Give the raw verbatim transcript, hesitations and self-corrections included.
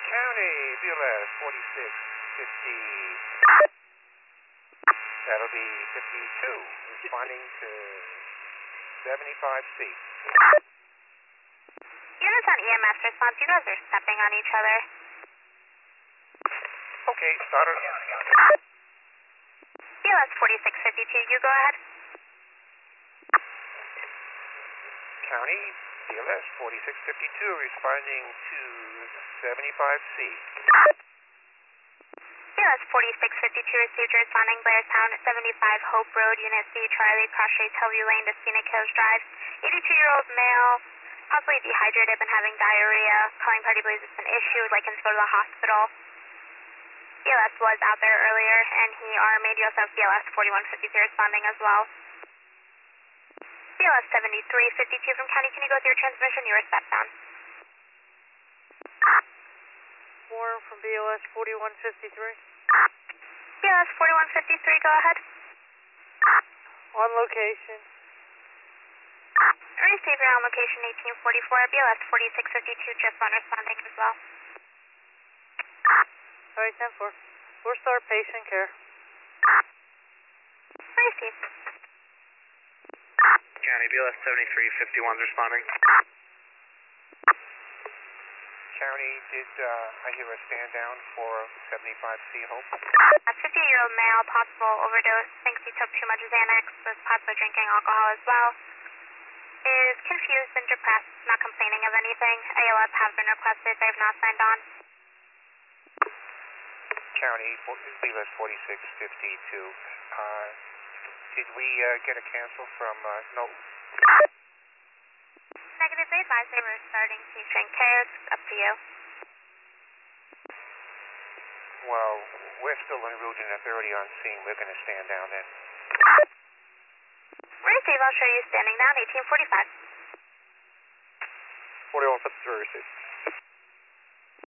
County, B L S forty-six fifty. That'll be fifty-two, responding to seventy-five C. Units on E M S response, you guys are stepping on each other. Okay, starter. B L S forty-six fifty-two, you go ahead. County, B L S forty-six fifty-two, responding to seventy-five C. B L S forty-six fifty-two received, responding Blairstown, seventy-five Hope Road, Unit C, Charlie, cross street Hillview Lane to Scenic Hills Drive. eighty-two-year-old male, possibly dehydrated, been having diarrhea. Calling party believes it's an issue, would like him to go to the hospital. B L S was out there earlier, and he R M A D. You also have B L S forty-one fifty-three responding as well. B L S seventy-three fifty-two from County, can you go with your transmission? You were stepped down. Warren from B L S forty-one fifty-three. B L S forty-one fifty-three, go ahead. On location. Receiver on location eighteen forty-four, B L S forty-six fifty-two, just one responding as well. Alright, ten four. Four star patient care. Receive. County, B L S seventy-three fifty-one responding. County, did uh, I hear a stand down for seventy-five C Hope? A fifty-year-old male, possible overdose, thinks he took too much Xanax, was possibly drinking alcohol as well. Is confused and depressed, not complaining of anything. A L S have been requested, they have not signed on. County, B L S forty-six fifty-two. Uh, did we uh, get a cancel from, uh, no? Negative, they advise they were starting patient care. It's up to you. Well, we're still en route in authority on scene. We're going to stand down then. Receive, I'll show you standing down, eighteen forty-five. forty-one fifty-three, receive.